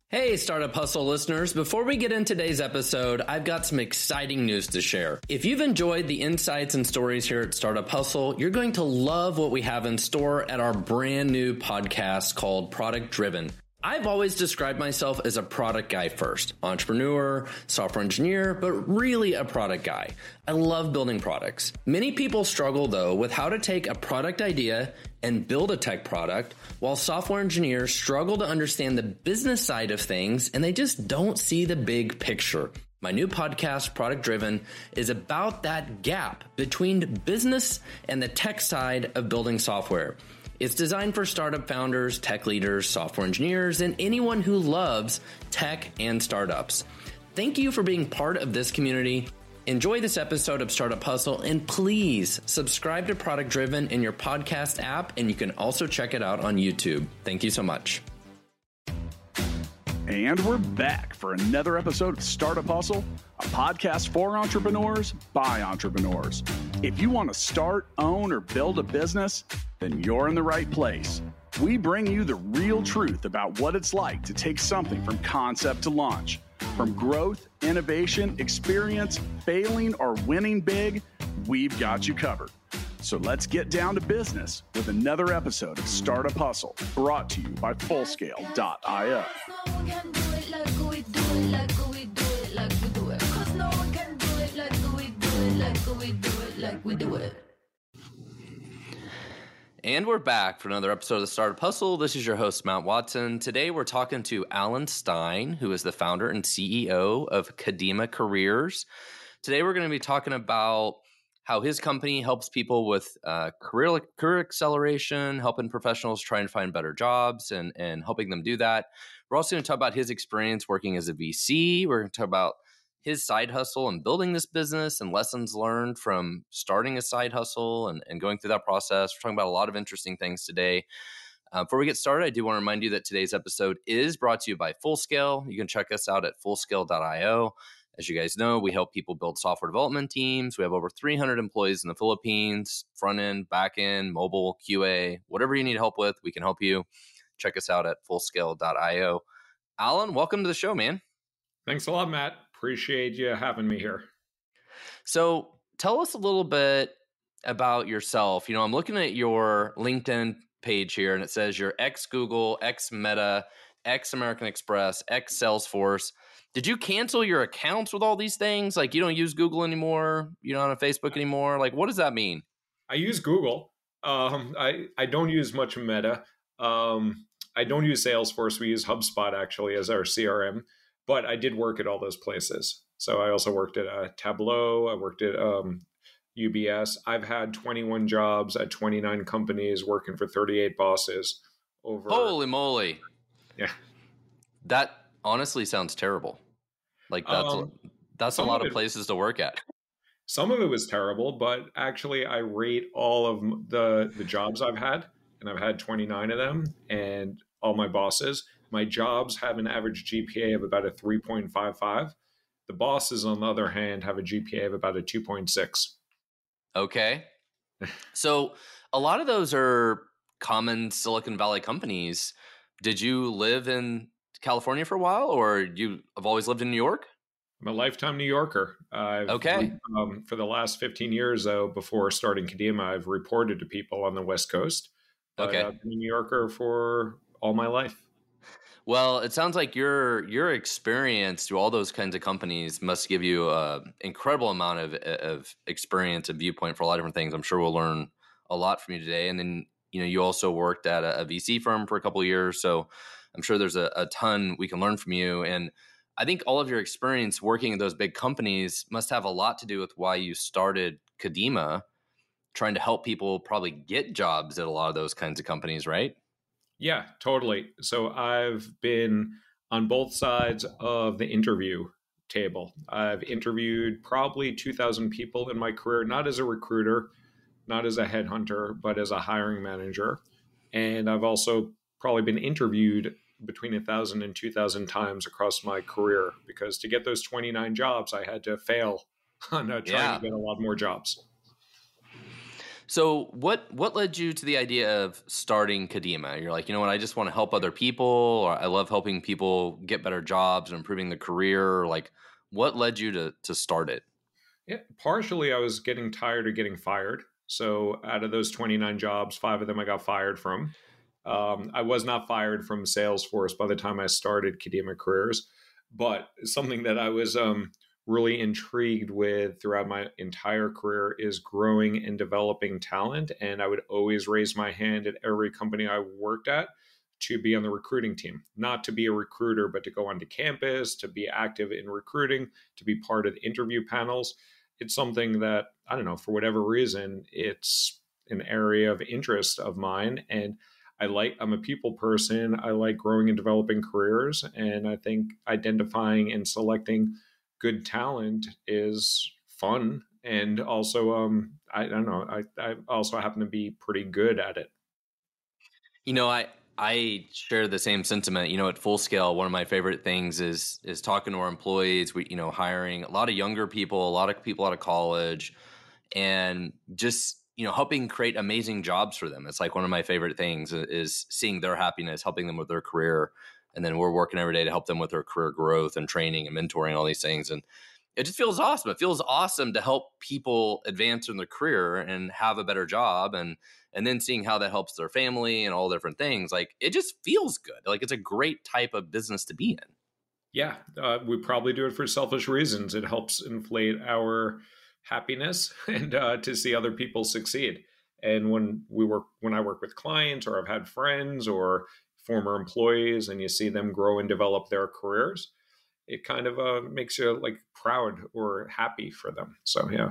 Hey, Startup Hustle listeners. Before we get into today's episode, I've got some exciting news to share. If you've enjoyed the insights and stories here at Startup Hustle, you're going to love what we have in store at our brand new podcast called Product Driven. I've always described myself as a product guy first, entrepreneur, software engineer, but really a product guy. I love building products. Many people struggle though with how to take a product idea and build a tech product, while software engineers struggle to understand the business side of things and they just don't see the big picture. My new podcast, Product Driven, is about that gap between business and the tech side of building software. It's designed for startup founders, tech leaders, software engineers, and anyone who loves tech and startups. Thank you for being part of this community. Enjoy this episode of Startup Hustle, and please subscribe to Product Driven in your podcast app, and you can also check it out on YouTube. Thank you so much. And we're back for another episode of Startup Hustle, a podcast for entrepreneurs by entrepreneurs. If you want to start, own, or build a business, then you're in the right place. We bring you the real truth about what it's like to take something from concept to launch. From growth, innovation, experience, failing, or winning big, we've got you covered. So let's get down to business with another episode of Startup Hustle, brought to you by Fullscale.io. And we're back for another episode of the Startup Hustle. This is your host, Matt Watson. Today, we're talking to Alan Stein, who is the founder and CEO of Kadima Careers. Today, we're going to be talking about how his company helps people with career acceleration, helping professionals try and find better jobs and helping them do that. We're also going to talk about his experience working as a VC. We're going to talk about his side hustle and building this business and lessons learned from starting a side hustle and going through that process. We're talking about a lot of interesting things today. Before we get started, I do want to remind you that today's episode is brought to you by Fullscale. You can check us out at Fullscale.io. As you guys know, we help people build software development teams. We have over 300 employees in the Philippines, front end, back end, mobile, QA, whatever you need help with, we can help you. Check us out at Fullscale.io. Alan, welcome to the show, man. Thanks a lot, Matt. Appreciate you having me here. So tell us a little bit about yourself. You know, I'm looking at your LinkedIn page here, and it says you're ex-Google, ex-Meta, ex-American Express, ex-Salesforce. Did you cancel your accounts with all these things? Like, you don't use Google anymore? You're not on Facebook anymore? Like, what does that mean? I use Google. I don't use much Meta. I don't use Salesforce. We use HubSpot, actually, as our CRM. But I did work at all those places. So I also worked at Tableau. I worked at UBS. I've had 21 jobs at 29 companies, working for 38 bosses. Holy moly. Yeah. That honestly sounds terrible. Like, that's a lot of places to work at. Some of it was terrible, but actually I rate all of the jobs I've had, and I've had 29 of them, and all my bosses. My jobs have an average GPA of about a 3.55. The bosses, on the other hand, have a GPA of about a 2.6. Okay. So a lot of those are common Silicon Valley companies. Did you live in California for a while, or you have always lived in New York? I'm a lifetime New Yorker. Okay. For the last 15 years, though, before starting Kadima, I've reported to people on the West Coast. Okay. I've been a New Yorker for all my life. Well, it sounds like your experience through all those kinds of companies must give you an incredible amount of experience and viewpoint for a lot of different things. I'm sure we'll learn a lot from you today. And then, you know, you also worked at a VC firm for a couple of years. So I'm sure there's a ton we can learn from you. And I think all of your experience working at those big companies must have a lot to do with why you started Kadima, trying to help people probably get jobs at a lot of those kinds of companies, right? Yeah, totally. So I've been on both sides of the interview table. I've interviewed probably 2,000 people in my career, not as a recruiter, not as a headhunter, but as a hiring manager. And I've also probably been interviewed between 1,000 and 2,000 times across my career, because to get those 29 jobs, I had to fail on trying to get a lot more jobs. So what led you to the idea of starting Kadima? You're like, you know what, I just want to help other people, or I love helping people get better jobs and improving their career. Like, what led you to start it? Yeah, partially I was getting tired of getting fired. So out of those 29 jobs, 5 of them I got fired from. I was not fired from Salesforce by the time I started Kadima Careers, but something that I was really intrigued with throughout my entire career is growing and developing talent. And I would always raise my hand at every company I worked at to be on the recruiting team, not to be a recruiter, but to go onto campus, to be active in recruiting, to be part of the interview panels. It's something that, I don't know, for whatever reason, it's an area of interest of mine. And I'm a people person. I like growing and developing careers. And I think identifying and selecting good talent is fun. And also, I don't know, I also happen to be pretty good at it. You know, I share the same sentiment. You know, at Full Scale, one of my favorite things is talking to our employees. We, hiring a lot of younger people, a lot of people out of college, and just helping create amazing jobs for them. It's like one of my favorite things is seeing their happiness, helping them with their career, and then we're working every day to help them with their career growth and training and mentoring and all these things. And it just feels awesome. It feels awesome to help people advance in their career and have a better job, and then seeing how that helps their family and all different things. Like, it just feels good. Like, it's a great type of business to be in. Yeah, we probably do it for selfish reasons. It helps inflate our happiness and to see other people succeed. And when I work with clients, or I've had friends or former employees, and you see them grow and develop their careers, it kind of makes you like proud or happy for them. So yeah.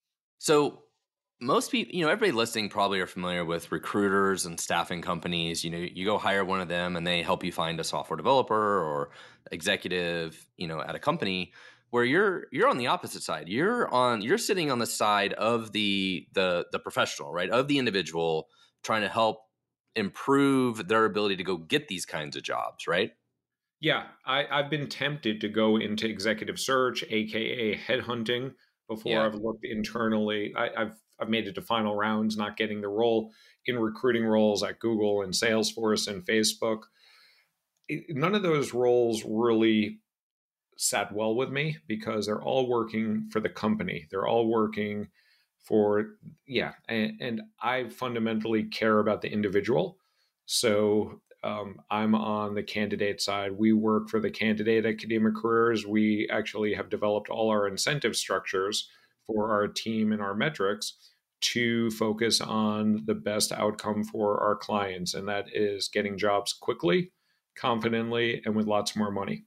So most people, everybody listening probably are familiar with recruiters and staffing companies. You go hire one of them and they help you find a software developer or executive, at a company. Where you're on the opposite side. You're sitting on the side of the professional, right? Of the individual, trying to help improve their ability to go get these kinds of jobs, right? Yeah, I've been tempted to go into executive search, aka headhunting, before Yeah. I've looked internally. I've made it to final rounds, not getting the role in recruiting roles at Google and Salesforce and Facebook. None of those roles really sat well with me because they're all working for the company. They're all working for, yeah. And I fundamentally care about the individual. So I'm on the candidate side. We work for the candidate at Kadima Careers. We actually have developed all our incentive structures for our team and our metrics to focus on the best outcome for our clients. And that is getting jobs quickly, confidently, and with lots more money.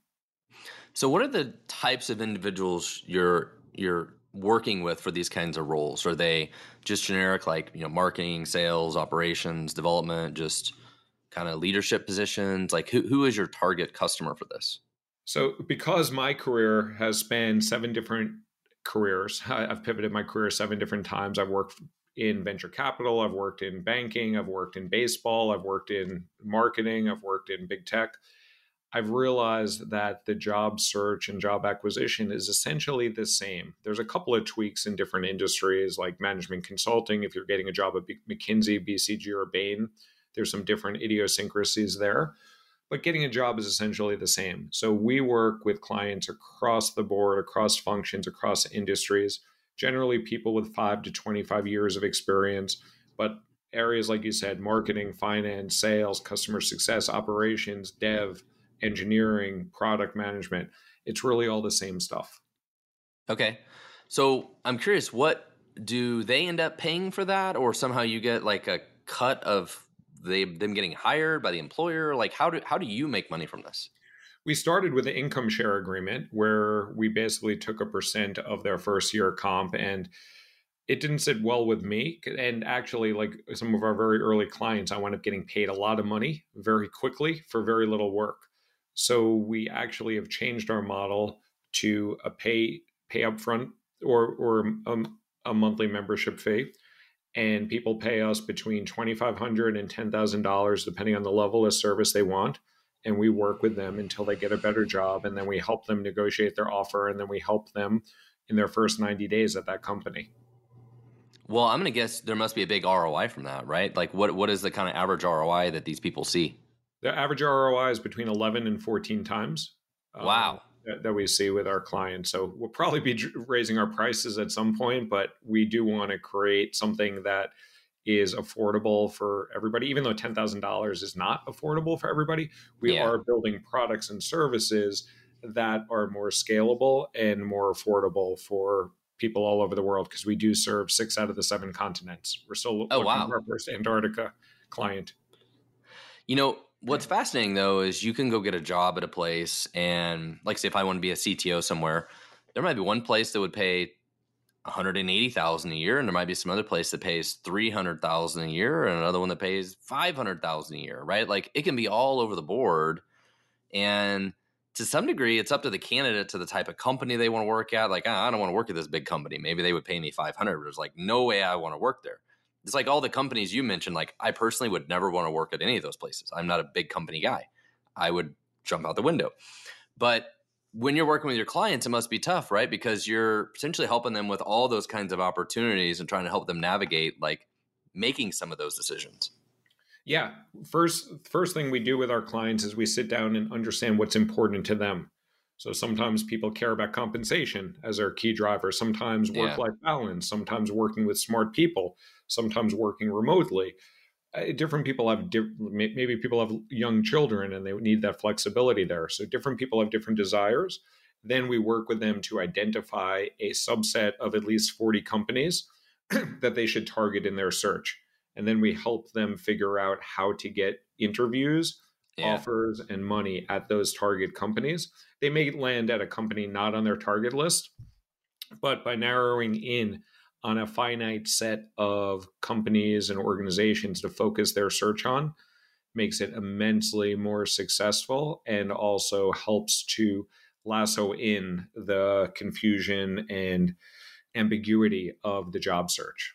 So what are the types of individuals you're working with for these kinds of roles? Are they just generic, like, marketing, sales, operations, development, just kind of leadership positions? Like, who is your target customer for this? So, because my career has spanned 7 different careers, I've pivoted my career 7 different times. I've worked in venture capital, I've worked in banking, I've worked in baseball, I've worked in marketing, I've worked in big tech. I've realized that the job search and job acquisition is essentially the same. There's a couple of tweaks in different industries, like management consulting. If you're getting a job at McKinsey, BCG, or Bain, there's some different idiosyncrasies there. But getting a job is essentially the same. So we work with clients across the board, across functions, across industries, generally people with 5 to 25 years of experience, but areas like you said, marketing, finance, sales, customer success, operations, dev, engineering, product management. It's really all the same stuff. Okay. So I'm curious, what do they end up paying for that, or somehow you get like a cut of them getting hired by the employer? Like, how do you make money from this? We started with an income share agreement where we basically took a percent of their first year comp, and it didn't sit well with me. And actually, like some of our very early clients, I wound up getting paid a lot of money very quickly for very little work. So we actually have changed our model to a pay upfront or a monthly membership fee. And people pay us between $2,500 and $10,000, depending on the level of service they want. And we work with them until they get a better job. And then we help them negotiate their offer. And then we help them in their first 90 days at that company. Well, I'm going to guess there must be a big ROI from that, right? Like what is the kind of average ROI that these people see? The average ROI is between 11 and 14 times Wow. that we see with our clients. So we'll probably be raising our prices at some point, but we do want to create something that is affordable for everybody. Even though $10,000 is not affordable for everybody, we are building products and services that are more scalable and more affordable for people all over the world, because we do serve 6 out of the 7 continents. We're still looking for our first Antarctica client. What's fascinating though is you can go get a job at a place, and like say if I want to be a CTO somewhere, there might be one place that would pay $180,000 a year, and there might be some other place that pays $300,000 a year, and another one that pays $500,000 a year, right? Like it can be all over the board, and to some degree, it's up to the candidate, to the type of company they want to work at. Like, I don't want to work at this big company. Maybe they would pay me $500, but there's like no way I want to work there. It's like all the companies you mentioned. Like I personally would never want to work at any of those places. I'm not a big company guy. I would jump out the window. But when you're working with your clients, it must be tough, right? Because you're potentially helping them with all those kinds of opportunities and trying to help them navigate like making some of those decisions. Yeah. First thing we do with our clients is we sit down and understand what's important to them. So sometimes people care about compensation as their key driver, sometimes work-life balance, sometimes working with smart people, sometimes working remotely. Different people have maybe people have young children and they need that flexibility there. So different people have different desires. Then we work with them to identify a subset of at least 40 companies that they should target in their search. And then we help them figure out how to get interviews, offers, and money at those target companies. They may land at a company not on their target list, but by narrowing in on a finite set of companies and organizations to focus their search on makes it immensely more successful, and also helps to lasso in the confusion and ambiguity of the job search.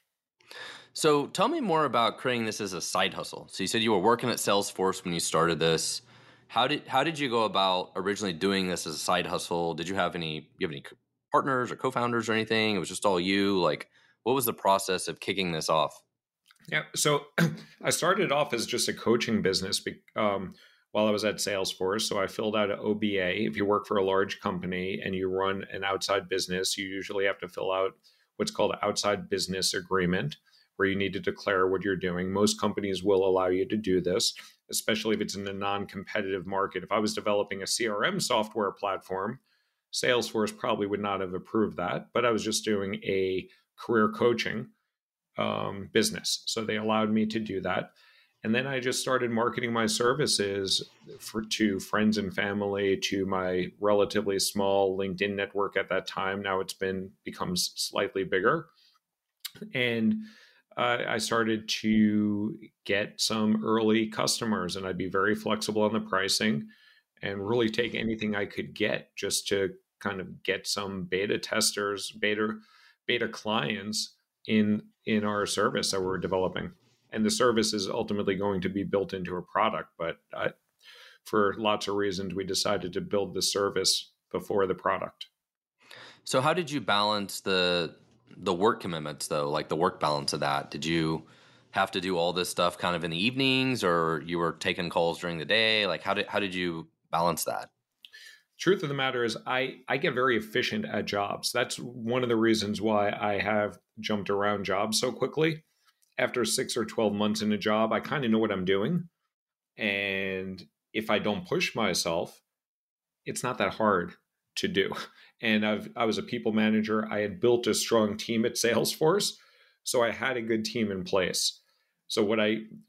So tell me more about creating this as a side hustle. So you said you were working at Salesforce when you started this. How did you go about originally doing this as a side hustle? Did you have any partners or co-founders or anything? It was just all you? Like, what was the process of kicking this off? Yeah, so I started off as just a coaching business while I was at Salesforce. So I filled out an OBA. If you work for a large company and you run an outside business, you usually have to fill out what's called an outside business agreement, where you need to declare what you're doing. Most companies will allow you to do this, especially if it's in a non-competitive market. If I was developing a CRM software platform, Salesforce probably would not have approved that, but I was just doing a career coaching business. So they allowed me to do that. And then I just started marketing my services to friends and family, to my relatively small LinkedIn network at that time. Now it's become slightly bigger. And I started to get some early customers, and I'd be very flexible on the pricing and really take anything I could get just to kind of get some beta testers, beta clients in our service that we're developing. And the service is ultimately going to be built into a product, but for lots of reasons, we decided to build the service before the product. So how did you balance the work commitments though, like the work balance of that? Did you have to do all this stuff kind of in the evenings, or you were taking calls during the day? Like how did you balance that? Truth of the matter is I get very efficient at jobs. That's one of the reasons why I have jumped around jobs so quickly. After 6 or 12 months in a job, I kind of know what I'm doing. And if I don't push myself, it's not that hard to do. And I was a people manager. I had built a strong team at Salesforce, so I had a good team in place. So what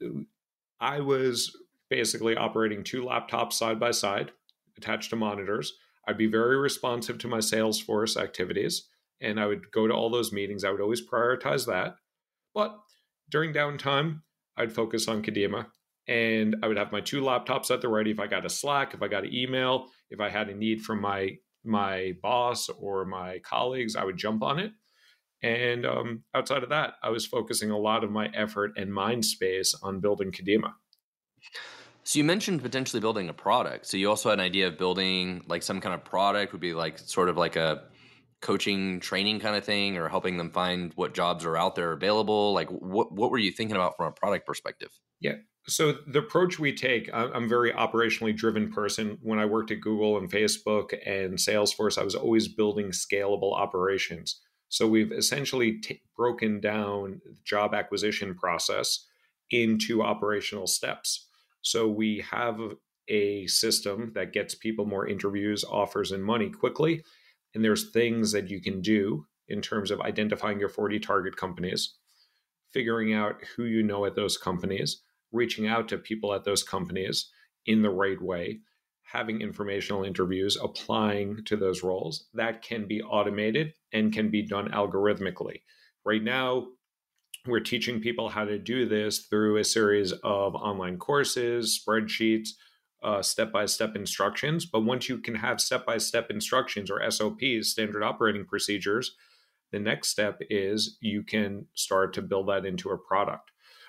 I was basically operating 2 laptops side by side, attached to monitors. I'd be very responsive to my Salesforce activities, and I would go to all those meetings. I would always prioritize that. But during downtime, I'd focus on Kadima, and I would have my 2 laptops at the ready. If I got a Slack, if I got an email, if I had a need from my boss or my colleagues, I would jump on it. And outside of that, I was focusing a lot of my effort and mind space on building Kadima. So you mentioned potentially building a product. So you also had an idea of building like some kind of product, would be like sort of like a coaching, training kind of thing, or helping them find what jobs are out there available? Like what were you thinking about from a product perspective? Yeah. So the approach we take, I'm a very operationally driven person. When I worked at Google and Facebook and Salesforce, I was always building scalable operations. So we've essentially broken down the job acquisition process into operational steps. So we have a system that gets people more interviews, offers, and money quickly. And there's things that you can do in terms of identifying your 40 target companies, figuring out who you know at those companies, reaching out to people at those companies in the right way, having informational interviews, applying to those roles. That can be automated and can be done algorithmically. Right now, we're teaching people how to do this through a series of online courses, spreadsheets, step-by-step instructions. But once you can have step-by-step instructions or SOPs, standard operating procedures, the next step is you can start to build that into a product.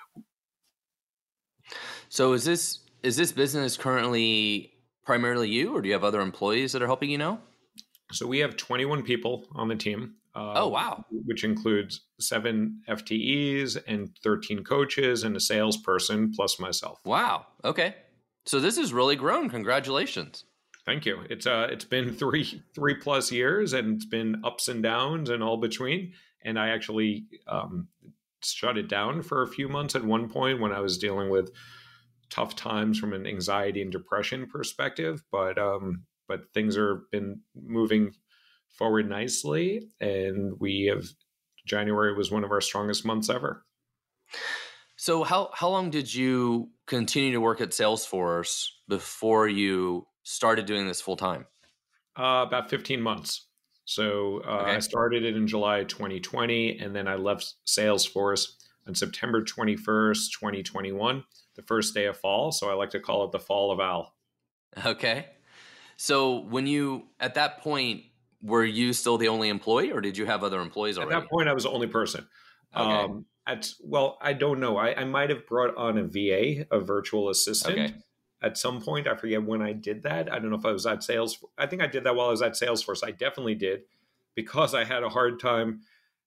So is this business currently primarily you, or do you have other employees that are helping you now? So we have 21 people on the team. Oh, wow. Which includes 7 FTEs and 13 coaches and a salesperson plus myself. Wow. Okay. So this has really grown. Congratulations. Thank you. It's been three plus years, and it's been ups and downs and all between. And I actually shut it down for a few months at one point when I was dealing with tough times from an anxiety and depression perspective. But things are been moving forward nicely, and January was one of our strongest months ever. So how long did you continue to work at Salesforce before you started doing this full time? About 15 months. So Okay. I started it in July 2020, and then I left Salesforce on September 21st, 2021, the first day of fall. So I like to call it the fall of Al. Okay. So at that point, were you still the only employee, or did you have other employees already? At that point, I was the only person. Okay. I don't know. I might have brought on a VA, a virtual assistant. Okay. At some point. I forget when I did that. I don't know if I was at Salesforce. I think I did that while I was at Salesforce. I definitely did, because I had a hard time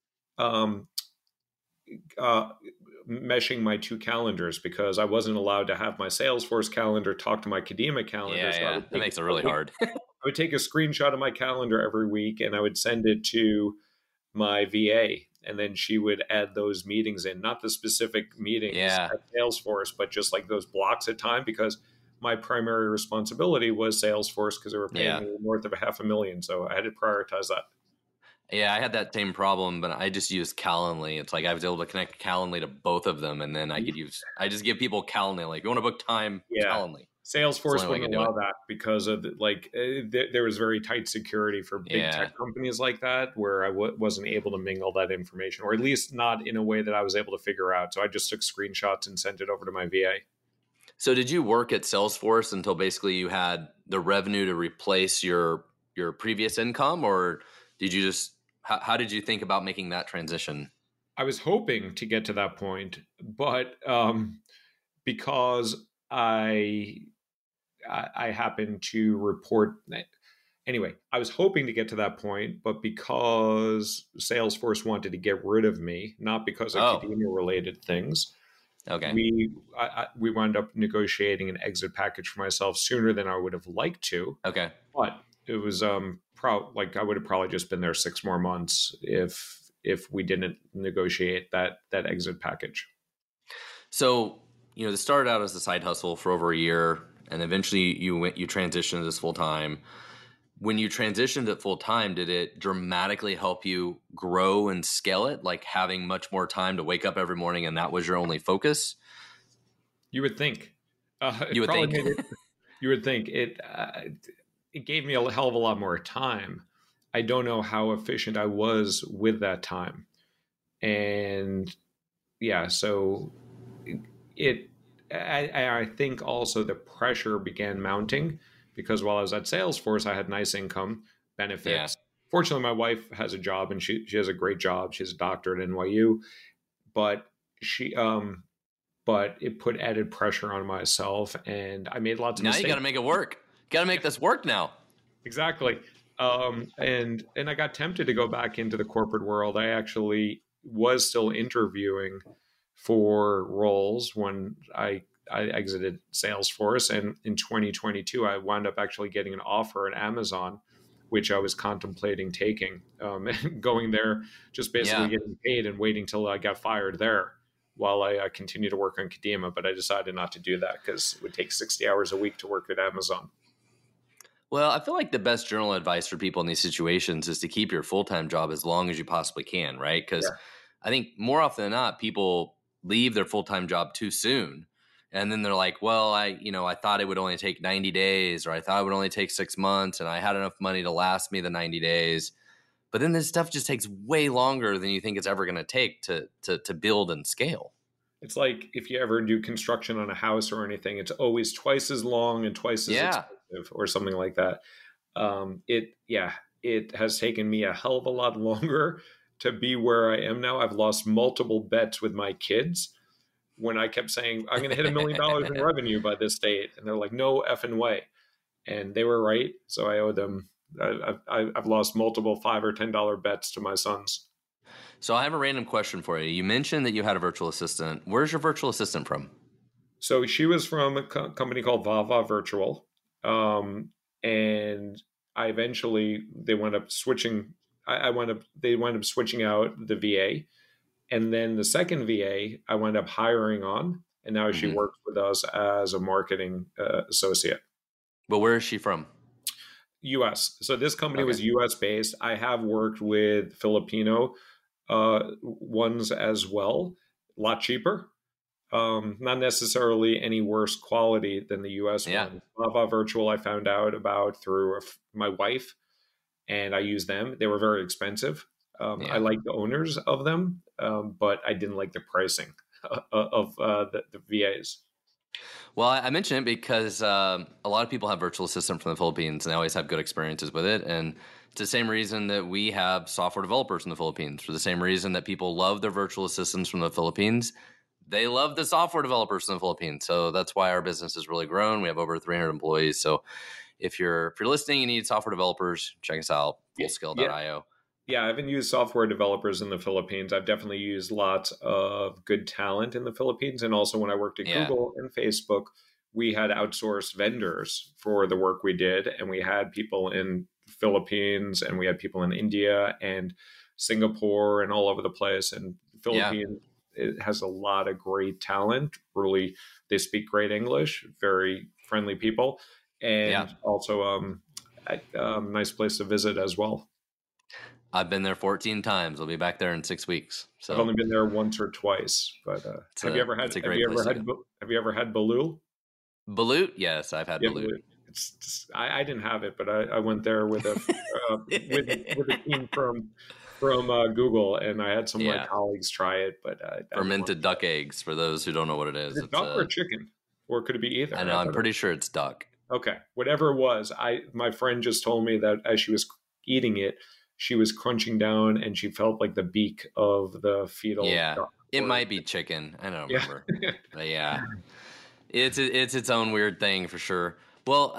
meshing my two calendars, because I wasn't allowed to have my Salesforce calendar talk to my Kadima calendar. Yeah. That makes it really hard. I would take a screenshot of my calendar every week, and I would send it to my VA, and then she would add those meetings in, not the specific meetings at Salesforce, but just like those blocks of time, because my primary responsibility was Salesforce, because they were paying me north of $500,000. So I had to prioritize that. Yeah, I had that same problem, but I just used Calendly. It's like I was able to connect Calendly to both of them, and then I just give people Calendly. Like, you want to book time, Calendly. Salesforce wouldn't allow that because of there was very tight security for big tech companies like that, where I wasn't able to mingle that information, or at least not in a way that I was able to figure out. So I just took screenshots and sent it over to my VA. So did you work at Salesforce until basically you had the revenue to replace your previous income, or did you just how did you think about making that transition? I was hoping to get to that point, but because I happened to report anyway, I was hoping to get to that point, but because Salesforce wanted to get rid of me, not because of Kadima-related things. Okay. We wound up negotiating an exit package for myself sooner than I would have liked to. Okay. But it was I would have probably just been there 6 more months if we didn't negotiate that exit package. So, this started out as a side hustle for over a year, and eventually you transitioned to this full time. When you transitioned it full time, did it dramatically help you grow and scale it? Like having much more time to wake up every morning, and that was your only focus? You would think. You would think. You would think it. It gave me a hell of a lot more time. I don't know how efficient I was with that time, and so I think also the pressure began mounting, because while I was at Salesforce, I had nice income benefits. Yeah. Fortunately, my wife has a job, and she has a great job. She's a doctor at NYU, but it put added pressure on myself, and I made lots of mistakes. Now you got to make it work. Got to make this work now. Exactly. And I got tempted to go back into the corporate world. I actually was still interviewing for roles when I exited Salesforce, and in 2022 I wound up actually getting an offer at Amazon, which I was contemplating taking, and going there, just basically getting paid and waiting till I got fired there while I continue to work on Kadima. But I decided not to do that because it would take 60 hours a week to work at Amazon. Well, I feel like the best journal advice for people in these situations is to keep your full-time job as long as you possibly can, right? Because I think more often than not, people leave their full-time job too soon. And then they're like, well, I thought it would only take 90 days, or I thought it would only take 6 months, and I had enough money to last me the 90 days. But then this stuff just takes way longer than you think it's ever going to take to build and scale. It's like if you ever do construction on a house or anything, it's always twice as long and twice as expensive or something like that. It has taken me a hell of a lot longer to be where I am now. I've lost multiple bets with my kids when I kept saying, I'm going to hit $1 million in revenue by this date. And they're like, no effing way. And they were right. So I owe them. I've lost multiple $5 or $10 bets to my sons. So I have a random question for you. You mentioned that you had a virtual assistant. Where's your virtual assistant from? So she was from a company called Vava Virtual. And they wound up switching. They wound up switching out the VA. And then the second VA I wound up hiring on. And now she works with us as a marketing associate. But where is she from? US. So this company was US based. I have worked with Filipino ones as well, a lot cheaper, not necessarily any worse quality than the US one. Vava Virtual I found out about through my wife, and I used them. They were very expensive. I like the owners of them, but I didn't like the pricing of the VAs. Well, I mention it because a lot of people have virtual assistants from the Philippines, and they always have good experiences with it. And it's the same reason that we have software developers in the Philippines. For the same reason that people love their virtual assistants from the Philippines, they love the software developers in the Philippines. So that's why our business has really grown. We have over 300 employees. So if you're listening and you need software developers, check us out, fullscale.io. Yeah, I haven't used software developers in the Philippines. I've definitely used lots of good talent in the Philippines. And also when I worked at Google and Facebook, we had outsourced vendors for the work we did. And we had people in Philippines, and we had people in India and Singapore and all over the place. And the Philippines it has a lot of great talent. Really, they speak great English, very friendly people. And also nice place to visit as well. I've been there 14 times. I'll be back there in 6 weeks. So I've only been there once or twice. But have you ever had Balut? Balut? Yes, I've had Balut. I didn't have it, but I went there with a with a team from Google, and I had some of my colleagues try it. But fermented duck eggs, for those who don't know what it is. Is it duck or chicken, or could it be either? I know. I'm pretty sure it's duck. Okay, whatever it was, my friend just told me that as she was eating it, she was crunching down and she felt like the beak of the fetal. Yeah, it might be chicken. I don't remember. But it's its own weird thing for sure. Well,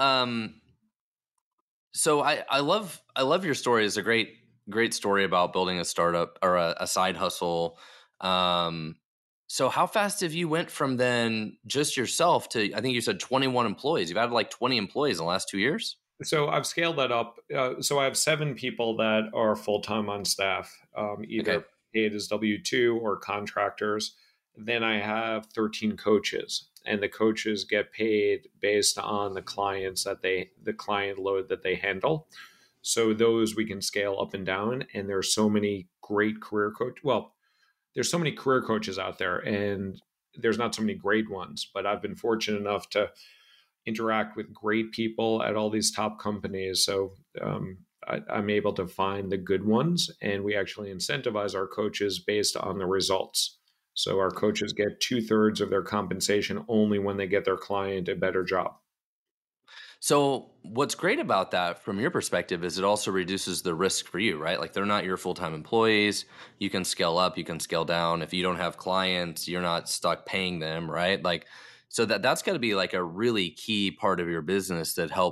so I love your story. It's a great story about building a startup or a side hustle. So how fast have you went from then just yourself to, I think you said 21 employees. You've had like 20 employees in the last 2 years? So I've scaled that up. So I have 7 people that are full-time on staff, either paid as W-2 or contractors. Then I have 13 coaches, and the coaches get paid based on the clients the client load that they handle. So those we can scale up and down. And there's so many great career coaches. Well, there's so many career coaches out there, and there's not so many great ones, but I've been fortunate enough to interact with great people at all these top companies. So I'm able to find the good ones, and we actually incentivize our coaches based on the results. So our coaches get 2/3 of their compensation only when they get their client a better job. So what's great about that from your perspective is it also reduces the risk for you, right? Like they're not your full-time employees. You can scale up, you can scale down. If you don't have clients, you're not stuck paying them, right? Like, so that's got to be like a really key part of your business that helps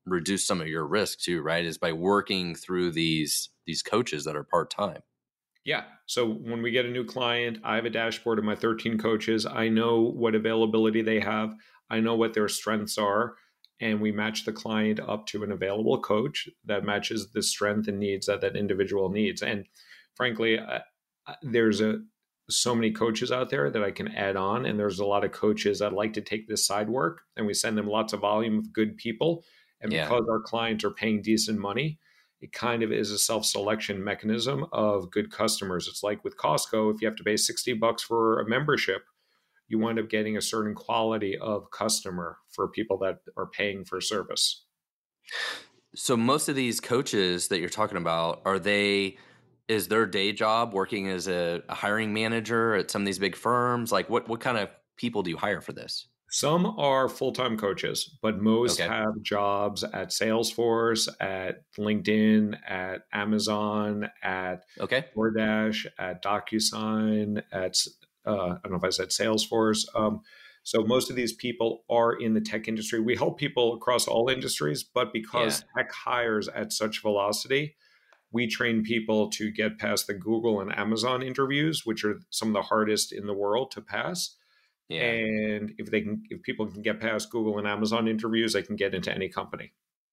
reduce some of your risk too, right? Is by working through these coaches that are part-time. Yeah. So when we get a new client, I have a dashboard of my 13 coaches. I know what availability they have. I know what their strengths are. And we match the client up to an available coach that matches the strength and needs that that individual needs. And frankly, there's so many coaches out there that I can add on. And there's a lot of coaches that like to take this side work, and we send them lots of volume of good people. And because our clients are paying decent money, it kind of is a self-selection mechanism of good customers. It's like with Costco, if you have to pay $60 for a membership, you wind up getting a certain quality of customer for people that are paying for service. So most of these coaches that you're talking about, is their day job working as a hiring manager at some of these big firms? Like what kind of people do you hire for this? Some are full-time coaches, but most have jobs at Salesforce, at LinkedIn, at Amazon, at DoorDash, at DocuSign, at I don't know if I said Salesforce. So most of these people are in the tech industry. We help people across all industries, but because tech hires at such velocity, we train people to get past the Google and Amazon interviews, which are some of the hardest in the world to pass. Yeah. And if people can get past Google and Amazon interviews, they can get into any company.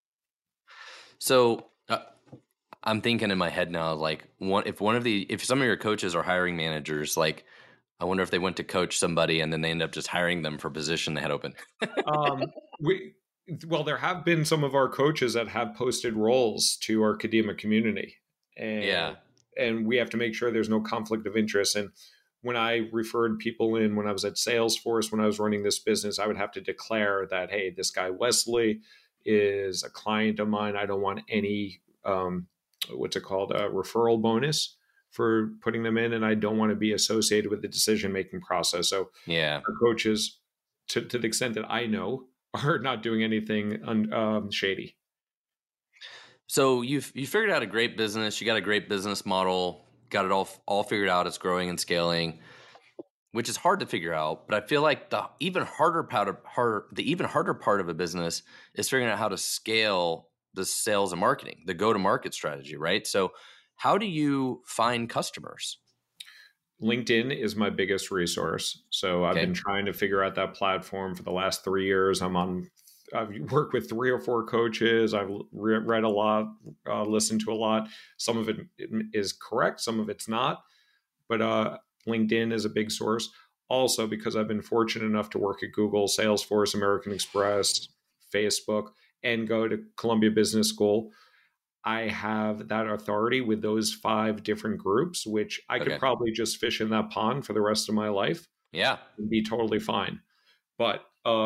So I'm thinking in my head now, like if some of your coaches are hiring managers, like I wonder if they went to coach somebody and then they end up just hiring them for a position they had open. Well, there have been some of our coaches that have posted roles to our Kadima community, and we have to make sure there's no conflict of interest. And when I referred people in, when I was at Salesforce, when I was running this business, I would have to declare that, hey, this guy Wesley is a client of mine. I don't want any, a referral bonus for putting them in, and I don't want to be associated with the decision-making process. So our coaches, to the extent that I know, are not doing anything shady. So you figured out a great business. You got a great business model. Got it all figured out. It's growing and scaling, which is hard to figure out. But I feel like the even harder part of a business is figuring out how to scale the sales and marketing, the go-to-market strategy, right? So how do you find customers? LinkedIn is my biggest resource. So I've been trying to figure out that platform for the last 3 years. I've worked with 3 or 4 coaches. I've read a lot, listened to a lot. Some of it is correct, some of it's not. But LinkedIn is a big source. Also, because I've been fortunate enough to work at Google, Salesforce, American Express, Facebook, and go to Columbia Business School, I have that authority with those 5 different groups, which I could probably just fish in that pond for the rest of my life. Yeah. And be totally fine. But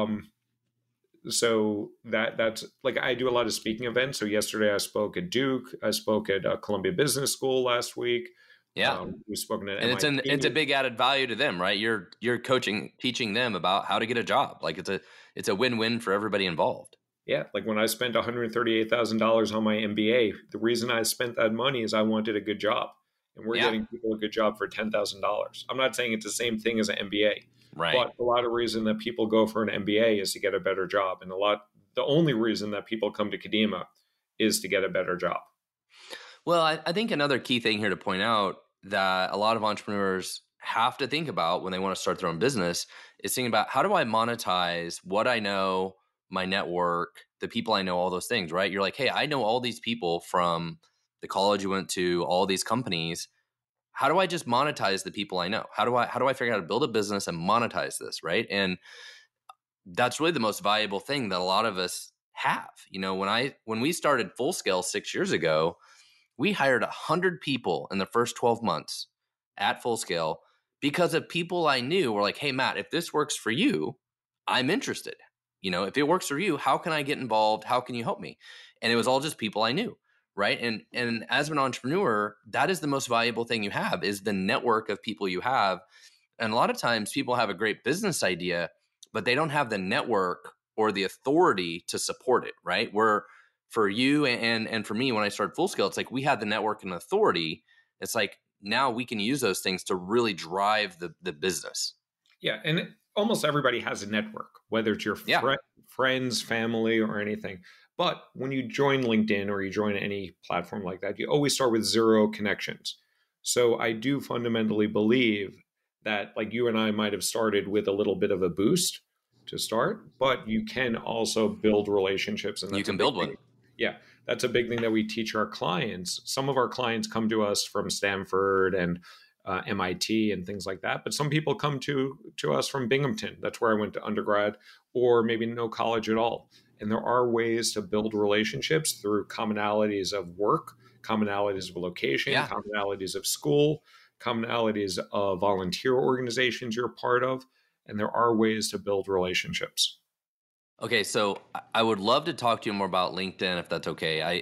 so that's like, I do a lot of speaking events. So yesterday I spoke at Duke. I spoke at Columbia Business School last week. Yeah. We've spoken at MIT. And it's a big added value to them, right? You're teaching them about how to get a job. Like it's a win-win for everybody involved. Yeah. Like when I spent $138,000 on my MBA, the reason I spent that money is I wanted a good job, and we're getting people a good job for $10,000. I'm not saying it's the same thing as an MBA. Right. But a lot of reason that people go for an MBA is to get a better job. And the only reason that people come to Kadima is to get a better job. Well, I think another key thing here to point out that a lot of entrepreneurs have to think about when they want to start their own business is thinking about, how do I monetize what I know, my network, the people I know, all those things, right? You're like, hey, I know all these people from the college you went to, all these companies. How do I just monetize the people I know? How do I figure out how to build a business and monetize this, right? And that's really the most valuable thing that a lot of us have. You know, when we started Full Scale 6 years ago, we hired 100 people in the first 12 months at Full Scale because of people I knew were like, hey, Matt, if this works for you, I'm interested. You know, if it works for you, how can I get involved? How can you help me? And it was all just people I knew. Right. And as an entrepreneur, that is the most valuable thing you have, is the network of people you have. And a lot of times people have a great business idea, but they don't have the network or the authority to support it. Right. Where for you and for me, when I started Full Scale, it's like we had the network and authority. It's like now we can use those things to really drive the business. Yeah. And almost everybody has a network, whether it's your friends, family, or anything. But when you join LinkedIn or you join any platform like that, you always start with 0 connections. So I do fundamentally believe that, like, you and I might have started with a little bit of a boost to start, but you can also build relationships. And you that's can build one. Yeah, that's a big thing that we teach our clients. Some of our clients come to us from Stanford and MIT and things like that, but some people come to us from Binghamton. That's where I went to undergrad, or maybe no college at all. And there are ways to build relationships through commonalities of work, commonalities of location, Yeah. commonalities of school, commonalities of volunteer organizations you're part of. And there are ways to build relationships. Okay, so I would love to talk to you more about LinkedIn if that's okay.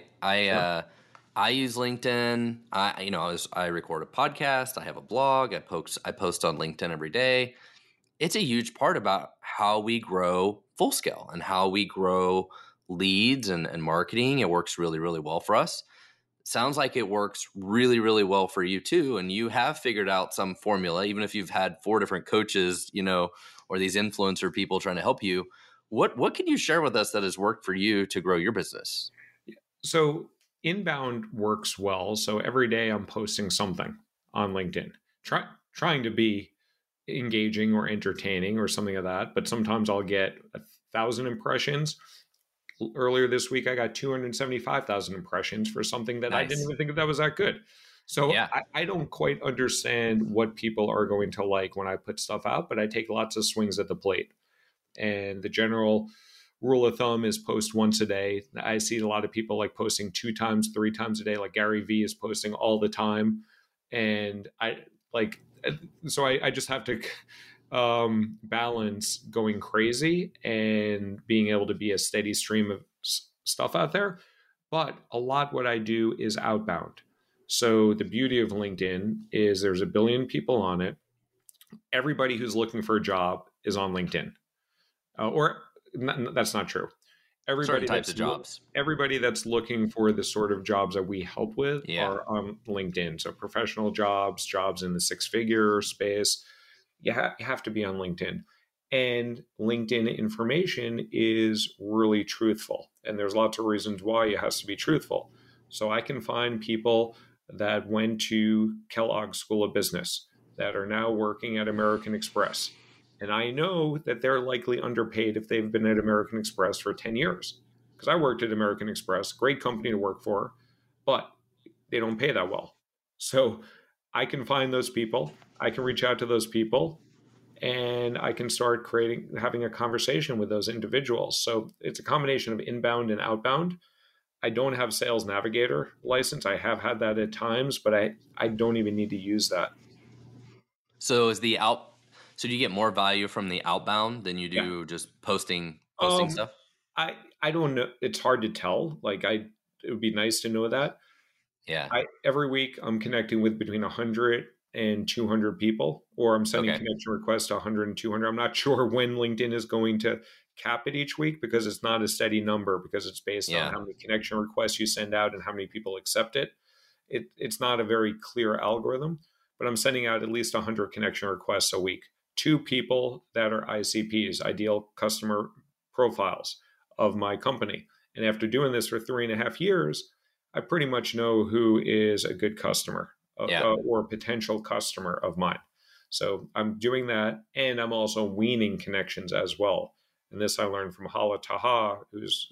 I use LinkedIn. I record a podcast. I have a blog. I post on LinkedIn every day. It's a huge part about how we grow Full Scale and how we grow leads and marketing. It works really, really well for us. Sounds like it works really, really well for you too. And you have figured out some formula, even if you've had 4 different coaches, or these influencer people trying to help you. What can you share with us that has worked for you to grow your business? So inbound works well. So every day I'm posting something on LinkedIn, trying to be engaging or entertaining or something of that. But sometimes I'll get 1,000 impressions. Earlier this week, I got 275,000 impressions for something that I didn't even think that was that good. So yeah. I don't quite understand what people are going to like when I put stuff out, but I take lots of swings at the plate. And the general rule of thumb is post once a day. I see a lot of people like posting 2 times, 3 times a day. Like Gary Vee is posting all the time. And I just have to balance going crazy and being able to be a steady stream of stuff out there. But a lot what I do is outbound. So the beauty of LinkedIn is there's 1 billion people on it. Everybody who's looking for a job is on LinkedIn. That's not true. Everybody types of jobs. Everybody that's looking for the sort of jobs that we help with are on LinkedIn. So professional jobs in the 6-figure space, you have to be on LinkedIn. And LinkedIn information is really truthful. And there's lots of reasons why it has to be truthful. So I can find people that went to Kellogg School of Business that are now working at American Express. And I know that they're likely underpaid if they've been at American Express for 10 years. Because I worked at American Express, great company to work for, but they don't pay that well. So I can find those people, I can reach out to those people, and I can start having a conversation with those individuals. So it's a combination of inbound and outbound. I don't have Sales Navigator license. I have had that at times, but I don't even need to use that. So So do you get more value from the outbound than you do just posting stuff? I don't know. It's hard to tell. It would be nice to know that. Yeah. Every week I'm connecting with between 100 and 200 people, or I'm sending connection requests to 100 and 200. I'm not sure when LinkedIn is going to cap it each week because it's not a steady number, because it's based on how many connection requests you send out and how many people accept it. It's not a very clear algorithm, but I'm sending out at least 100 connection requests a week to people that are ICPs, ideal customer profiles of my company. And after doing this for 3.5 years, I pretty much know who is a good customer or a potential customer of mine. So I'm doing that, and I'm also weaning connections as well. And this I learned from Hala Taha, who's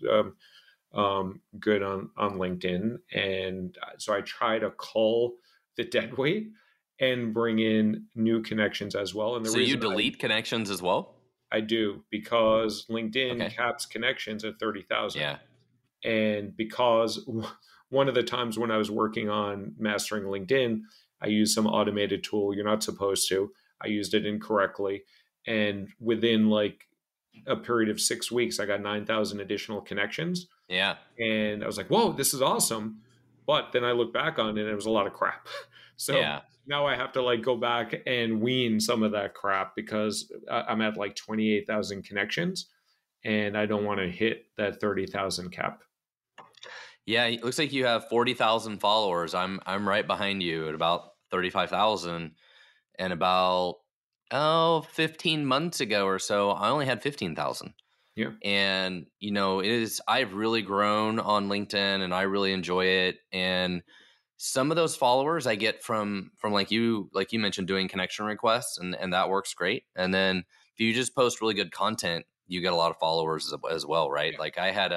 good on LinkedIn. And so I try to cull the dead weight and bring in new connections as well. And so you delete connections as well? I do, because LinkedIn caps connections at 30,000. Yeah. And because one of the times when I was working on mastering LinkedIn, I used some automated tool. You're not supposed to. I used it incorrectly. And within a period of 6 weeks, I got 9,000 additional connections. Yeah. And I was like, whoa, this is awesome. But then I look back on it and it was a lot of crap. So now I have to go back and wean some of that crap, because I'm at 28,000 connections and I don't want to hit that 30,000 cap. Yeah, it looks like you have 40,000 followers. I'm right behind you at about 35,000, and about 15 months ago or so, I only had 15,000. Yeah. And, I've really grown on LinkedIn and I really enjoy it. And some of those followers I get from like you mentioned, doing connection requests, and that works great. And then if you just post really good content, you get a lot of followers as well, right? Yeah. Like I had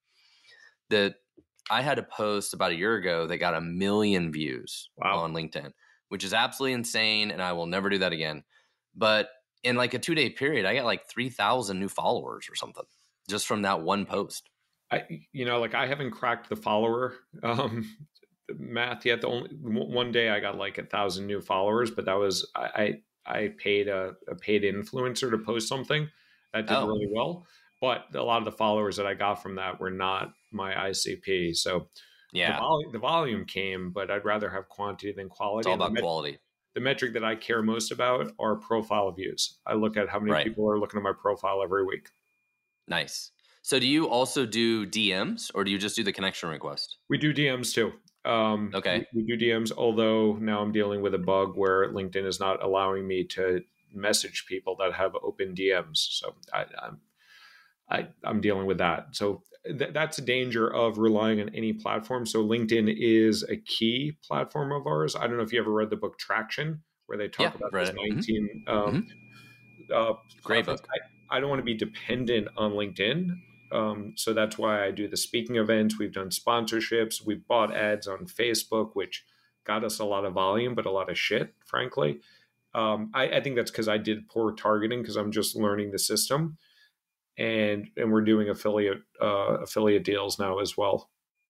a post about a year ago that got 1 million views Wow. on LinkedIn, which is absolutely insane, and I will never do that again. But in like a 2-day period, I got like 3,000 new followers or something just from that one post. I haven't cracked the follower math yet. The only one day I got like 1,000 new followers, but that was I paid a paid influencer to post something that did really well. But a lot of the followers that I got from that were not my ICP. So yeah, the volume came, but I'd rather have quantity than quality. It's all about quality. The metric that I care most about are profile views. I look at how many people are looking at my profile every week. Nice. So do you also do DMs, or do you just do the connection request? We do DMs too. Okay. We do DMs, although now I'm dealing with a bug where LinkedIn is not allowing me to message people that have open DMs. So I'm dealing with that. So that's a danger of relying on any platform. So LinkedIn is a key platform of ours. I don't know if you ever read the book Traction, where they talk about those 19 Great book. I don't want to be dependent on LinkedIn. So that's why I do the speaking events. We've done sponsorships. We've bought ads on Facebook, which got us a lot of volume, but a lot of shit, frankly. I think that's because I did poor targeting, because I'm just learning the system. And we're doing affiliate deals now as well.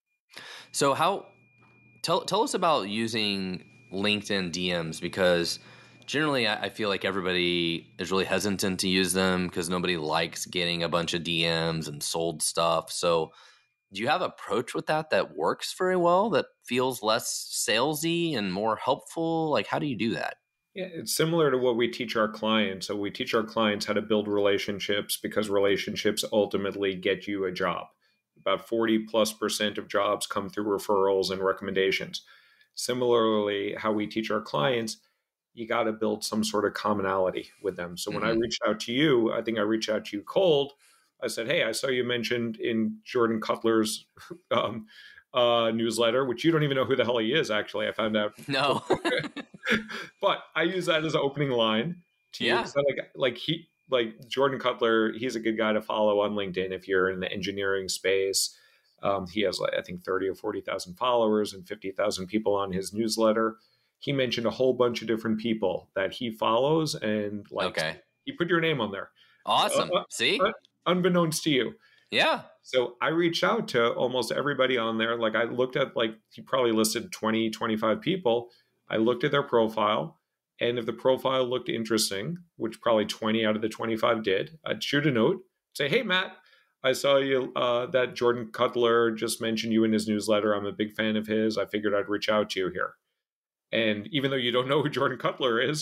So tell us about using LinkedIn DMs, because generally I feel like everybody is really hesitant to use them because nobody likes getting a bunch of DMs and sold stuff. So do you have an approach with that works very well, that feels less salesy and more helpful? Like, how do you do that? Yeah, it's similar to what we teach our clients. So we teach our clients how to build relationships, because relationships ultimately get you a job. About 40+% of jobs come through referrals and recommendations. Similarly, how we teach our clients, you got to build some sort of commonality with them. So when I reached out to you, I think I reached out to you cold. I said, hey, I saw you mentioned in Jordan Cutler's newsletter, which you don't even know who the hell he is, actually. I found out. No. But I use that as an opening line to you. So like Jordan Cutler, he's a good guy to follow on LinkedIn if you're in the engineering space. He has, I think, 30 or 40,000 followers and 50,000 people on his newsletter. He mentioned a whole bunch of different people that he follows, and he put your name on there. Awesome. See? Unbeknownst to you. Yeah. So I reached out to almost everybody on there. Like, I looked at, he probably listed 20, 25 people. I looked at their profile, and if the profile looked interesting, which probably 20 out of the 25 did, I'd shoot a note, say, hey, Matt, I saw you that Jordan Cutler just mentioned you in his newsletter. I'm a big fan of his. I figured I'd reach out to you here. And even though you don't know who Jordan Cutler is,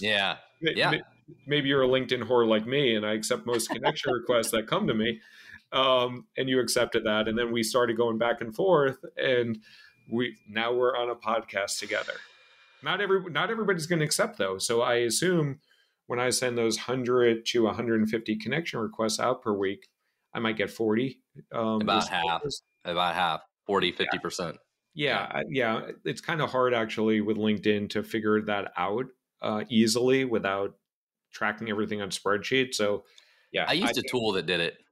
maybe you're a LinkedIn whore like me, and I accept most connection requests that come to me, and you accepted that. And then we started going back and forth, and now we're on a podcast together. Not everybody's going to accept, though. So I assume when I send those 100 to 150 connection requests out per week, I might get 40. About half, 40, 50%. Yeah. It's kind of hard, actually, with LinkedIn to figure that out easily without tracking everything on spreadsheets. So, yeah. I used a tool that did it.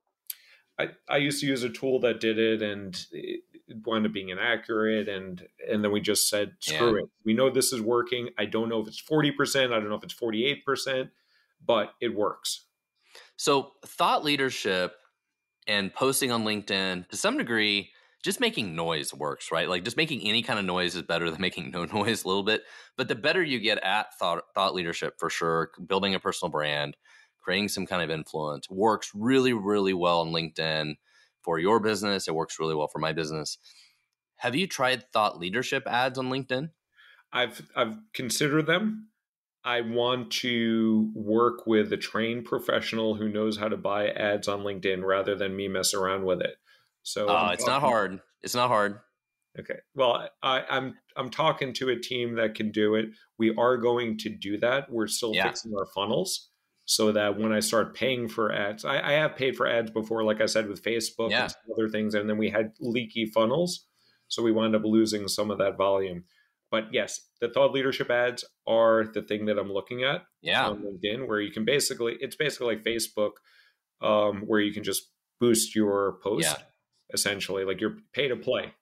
I used to use a tool that did it, and it wound up being inaccurate. And then we just said, screw it. We know this is working. I don't know if it's 40%. I don't know if it's 48%, but it works. So thought leadership and posting on LinkedIn, to some degree, just making noise works, right? Like, just making any kind of noise is better than making no noise a little bit. But the better you get at thought leadership, for sure, building a personal brand, creating some kind of influence, works really, really well on LinkedIn for your business. It works really well for my business. Have you tried thought leadership ads on LinkedIn? I've considered them. I want to work with a trained professional who knows how to buy ads on LinkedIn rather than me mess around with it. So it's not hard. It's not hard. Okay. Well, I'm talking to a team that can do it. We are going to do that. We're still fixing our funnels. so that when I start paying for ads, I have paid for ads before, like I said, with Facebook Yeah. and some other things. And then we had leaky funnels. So we wound up losing some of that volume. But yes, the thought leadership ads are the thing that I'm looking at Yeah. on LinkedIn, where you can it's basically like Facebook, where you can just boost your post, essentially, like you're pay to play.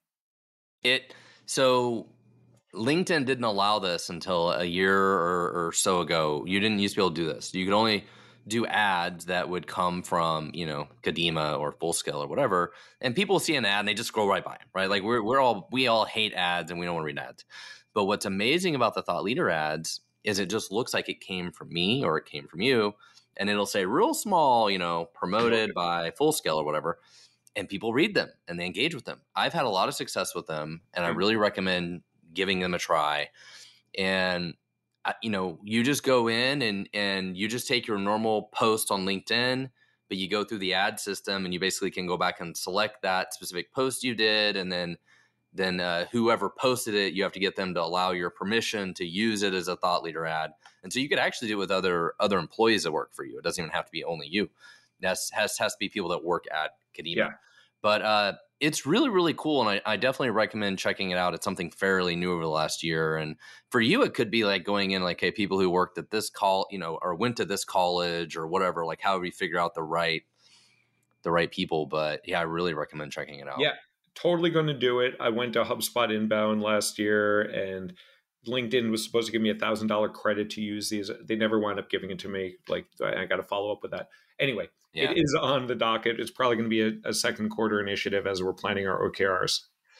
So LinkedIn didn't allow this until a year or so ago. You didn't used to be able to do this. You could only do ads that would come from, Kadima or Full Scale or whatever. And people see an ad and they just scroll right by them, right? Like we all hate ads and we don't want to read ads. But what's amazing about the thought leader ads is it just looks like it came from me or it came from you. And it'll say real small, promoted by Full Scale or whatever. And people read them and they engage with them. I've had a lot of success with them, and I really recommend giving them a try. And you just go in and you just take your normal post on LinkedIn, but you go through the ad system and you basically can go back and select that specific post you did, and then whoever posted it, you have to get them to allow your permission to use it as a thought leader ad. And so you could actually do it with other employees that work for you. It doesn't even have to be only you. That has to be people that work at Kadima. Yeah. But it's really, really cool. And I definitely recommend checking it out. It's something fairly new over the last year. And for you, it could be like going in like, hey, people who worked at this or went to this college or whatever, like how do we figure out the right people? But yeah, I really recommend checking it out. Yeah, totally going to do it. I went to HubSpot Inbound last year, and LinkedIn was supposed to give me $1,000 credit to use these. They never wound up giving it to me. Like, I got to follow up with that. Anyway, It is on the docket. It's probably going to be a second quarter initiative as we're planning our OKRs.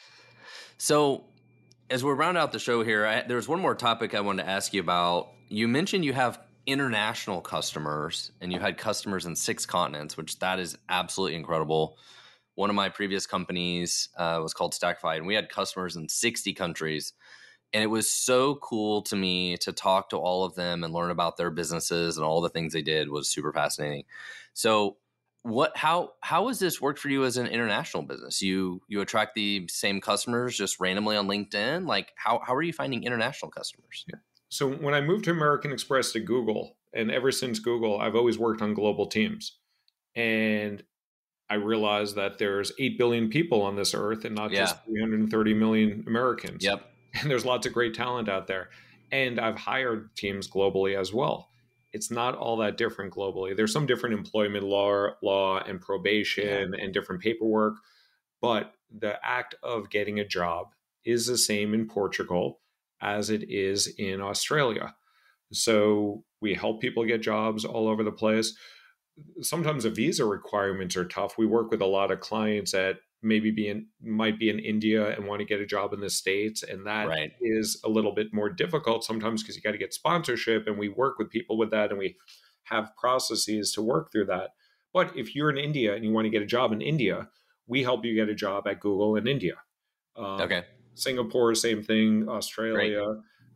So as we're rounding out the show here, there's one more topic I wanted to ask you about. You mentioned you have international customers, and you had customers in 6 continents, which that is absolutely incredible. One of my previous companies was called Stackify, and we had customers in 60 countries. And it was so cool to me to talk to all of them and learn about their businesses and all the things they did was super fascinating. So how has this worked for you as an international business? You attract the same customers just randomly on LinkedIn? Like how are you finding international customers? Yeah. So when I moved to American Express to Google, and ever since Google, I've always worked on global teams. And I realized that there's 8 billion people on this earth and not just 330 million Americans. Yep. And there's lots of great talent out there. And I've hired teams globally as well. It's not all that different globally. There's some different employment law and probation and different paperwork. But the act of getting a job is the same in Portugal as it is in Australia. So we help people get jobs all over the place. Sometimes the visa requirements are tough. We work with a lot of clients that might be in India and want to get a job in the States. And that is a little bit more difficult sometimes because you got to get sponsorship, and we work with people with that, and we have processes to work through that. But if you're in India and you want to get a job in India, we help you get a job at Google in India. Singapore, same thing, Australia.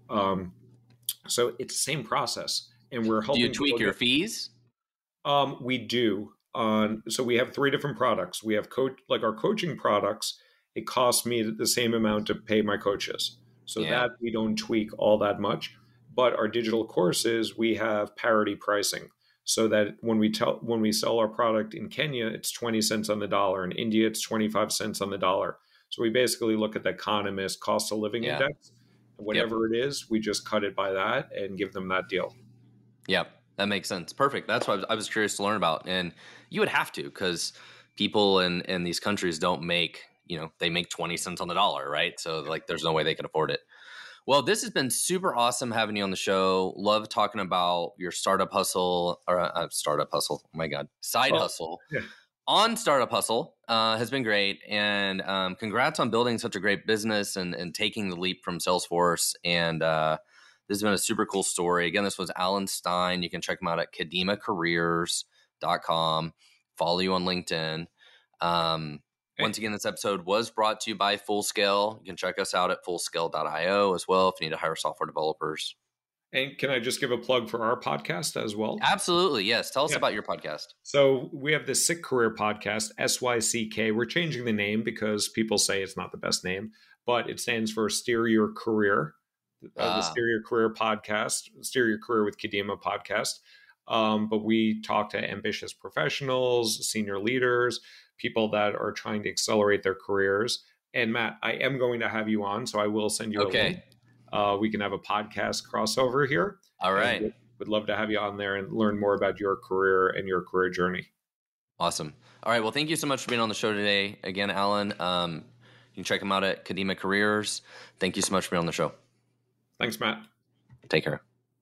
So it's the same process. And we're helping. Do you tweak your fees? We do. So we have 3 different products. We have our coaching products. It costs me the same amount to pay my coaches. So that we don't tweak all that much. But our digital courses, we have parity pricing, so that when we sell our product in Kenya, it's 20 cents on the dollar. In India, it's 25 cents on the dollar. So we basically look at the Economist cost of living index. Whatever it is, we just cut it by that and give them that deal. Yep. That makes sense. Perfect. That's what I was curious to learn about. And you would have to, because people in these countries don't make, they make 20 cents on the dollar, right? So like there's no way they can afford it. Well, this has been super awesome having you on the show. Love talking about your startup hustle Oh my God. Hustle. Yeah. On Startup Hustle has been great. And congrats on building such a great business and taking the leap from Salesforce. And this has been a super cool story. Again, this was Alan Stein. You can check him out at kadimacareers.com. Follow you on LinkedIn. Once again, this episode was brought to you by Full Scale. You can check us out at fullscale.io as well if you need to hire software developers. And can I just give a plug for our podcast as well? Absolutely. Yes. Tell us about your podcast. So we have the Sick Career Podcast, SYCK. We're changing the name because people say it's not the best name, but it stands for Steer Your Career. The Steer Your Career podcast, Steer Your Career with Kadima podcast. But we talk to ambitious professionals, senior leaders, people that are trying to accelerate their careers. And Matt, I am going to have you on, so I will send you a link. We can have a podcast crossover here. All right. Would love to have you on there and learn more about your career and your career journey. Awesome. All right. Well, thank you so much for being on the show today. Again, Alan, you can check him out at Kadima Careers. Thank you so much for being on the show. Thanks, Matt. Take care.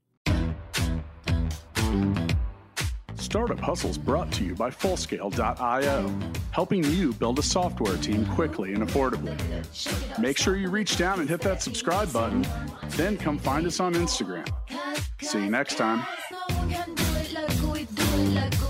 Startup Hustle's brought to you by Fullscale.io, helping you build a software team quickly and affordably. Make sure you reach down and hit that subscribe button, then come find us on Instagram. See you next time.